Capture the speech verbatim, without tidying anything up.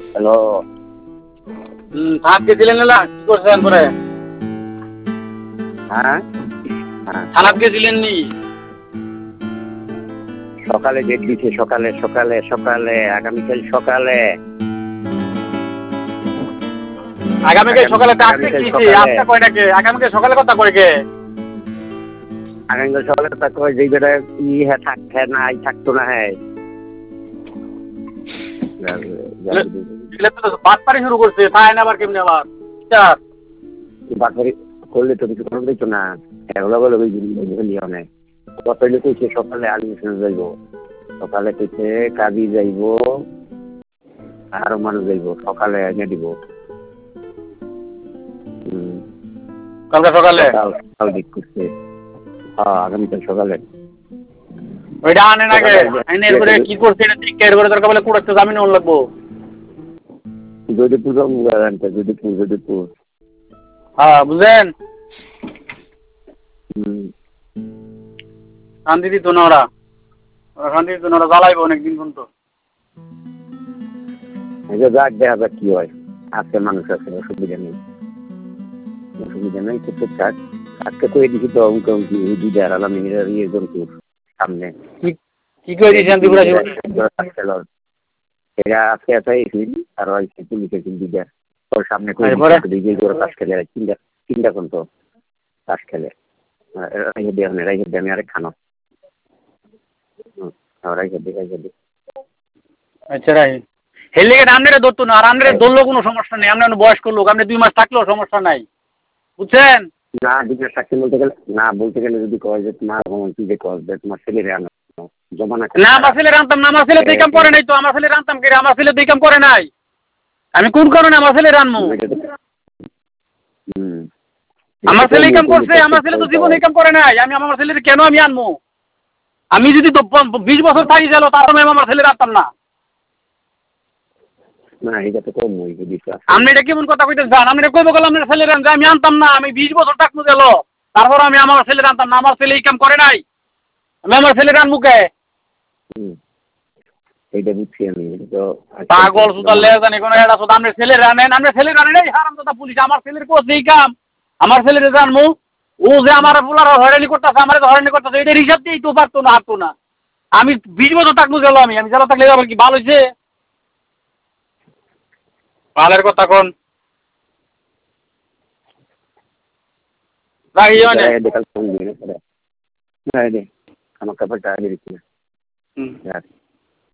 Hello. হুম, থানাত গেছিলেন না? কি করছেন পরে? হ্যাঁ হ্যাঁ থানাত গেছিলেন নি? সকালে ডেট দিছে, সকালে সকালে সকালে আগামীকাল সকালে আগামীকাল আগামী সকালে আজকে আগামীকাল কিছি সকালে আজকে কয়টাকে আগামীকাল সকালে কথা কয় কে? আগামীকাল সকালে কথা কয় যেই বেটা ই হ্যাঁ থাক হ্যাঁ নাই থাকতো না হ্যাঁ এগুলো তো বাটপারি শুরু করছে তাই না আবার কেমনে আবার স্যার বাকি করলে তো কিছু করার দিত না। এগুলো বলে ওই জিনিস অনেক কত হইলে কইছে সকালে আলিমিশন যাইব, সকালে কইছে কাজী যাইব, আরো মানুষ যাইব, সকালে এনে দিব। হুম কালকে সকালে সকাল সকাল দিক করছে। হ্যাঁ আগামীকাল সকালে ওইটা আনেন আগে আইনে এরপরে কি করছে এটা ঠিক এরপরে দরকার বলে কুড়াচ্ছে জামিন হন লাগবো। যদিপুর জানতে যদিপুর যদিপুর হ্যাঁ বুঝলেন হুম শান্তি দিত না ওরা ওরা শান্তি দিত না ওরা জ্বালাইবো অনেকদিন পর্যন্ত। যাক দেখা যাক কি হয়। আজকে মানুষ আছে, অসুবিধা নেই, অসুবিধা নেই। করতে থাক। আজকে কয়ে দিছি তো অঙ্ক অঙ্কি দুইটা আলাম ইয়ে জন্তুর সামনে কি করে দিয়েছেন ত্রিপুরা জীবন এরা আজকে এসেছিল আর হয়তো পুলিশের দুইটা ওর সামনে করে দিয়েছে করে তাস খেলে তিনটা তিনটা কোন তো তাস খেলে রাইখে দিয়ে রাইখে দিয়ে আমি আরেক খানো রাইখে দিই রাইখে দিই। আচ্ছা রাই হেলে গেট আমনেরে ধরতো না আর আমনেরে ধরলেও কোনো সমস্যা নেই। আমরা বয়স্ক লোক আপনি দুই মাস থাকলেও সমস্যা নাই বুঝছেন। না দুই মাস থাকতে বলতে গেলে না বলতে গেলে যদি কয় যে তোমার তুই যে কয় যে তোমার ছেলেরে আনো জমানা না আমার ছেলে রান্তাম না আমার ছেলে দুই কাম করে নাই তো আমার ছেলে রান্তাম কে আমার ছেলে দুই কাম করে নাই আমি কোন কারণে আমার ছেলে রানমু। হুম আমার ছেলে এই কাম করছে আমার ছেলে তো জীবন এই কাম করে নাই আমি আমার ছেলের কেন আমি আনবো। আমি যদি বিশ বছর থাকি গেল তারপরে আমি আমার ছেলে রাখতাম না। না এটা তো কম ওই বিশ্বাস আপনি এটা কেমন কথা কইতে চান আপনি কইব গেল আপনার ছেলে রান আমি আনতাম না আমি বিশ বছর থাকবো গেল তারপর আমি আমার ছেলে রানতাম না আমার ছেলে এই কাম করে নাই আমি আমার ছেলে রান মুখে এইটা বুঝছি আমি তো পাগল সুতার লেজ জানি কোনো এটা সুতা আপনি ছেলে রানেন আপনি ছেলে রানেন এই হারামজাদা পুলিশ আমার ছেলের কোচ এই কাম আমার ছেলের জানমু ও যে আমার পোলার হয়রানি করতেছে আমার হয়রানি করতেছে এটা হিসাব দিয়েই তো পারতো না হারতো না আমি বিশ বছর থাকবো গেল আমি আমি জেলা থাকলে আবার কি ভালো হয়েছে ভালের কথা কোন রাখি মানে আমার কাপড়টা